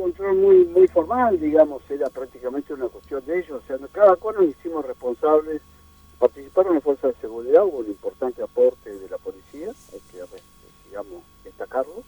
control muy formal, digamos, era prácticamente una cuestión de ellos, o sea, cada cual nos hicimos responsables. Participaron las fuerzas de seguridad, hubo un importante aporte de la policía, hay que, digamos, destacarlo,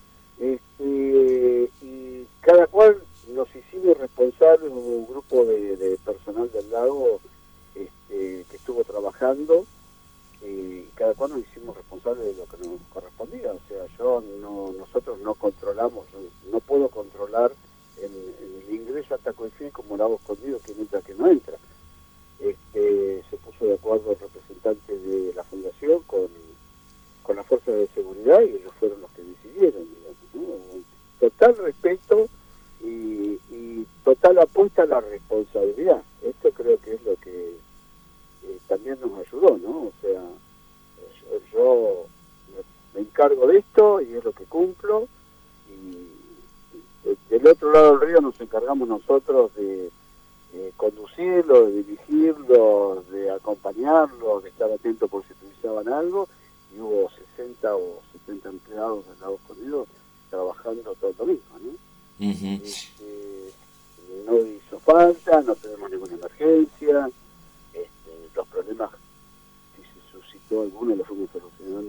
y cada cual nos hicimos responsables. Hubo un grupo de personal del lago que estuvo trabajando, y cada cual nos hicimos responsables de lo que nos correspondía. O sea, nosotros no controlamos, no puedo controlar el ingreso a Tacuefín como Lago Escondido, quién entra, quién no entra. Se puso de acuerdo el representante de la fundación con las fuerzas de seguridad, y ellos fueron los que decidieron, digamos, ¿no? Total respeto y total apuesta a la responsabilidad. Esto creo que es lo que también nos ayudó, ¿no? O sea, yo me encargo de esto y es lo que cumplo, y del otro lado del río nos encargamos nosotros de conducirlo, de dirigirlo, de acompañarlo, de estar atento por si utilizaban algo, y hubo 60 o 70 empleados del Lago Escondido trabajando todo el domingo, ¿no? Uh-huh. No hizo falta, no tenemos ninguna emergencia, los problemas, si se suscitó alguno, los fuimos solucionando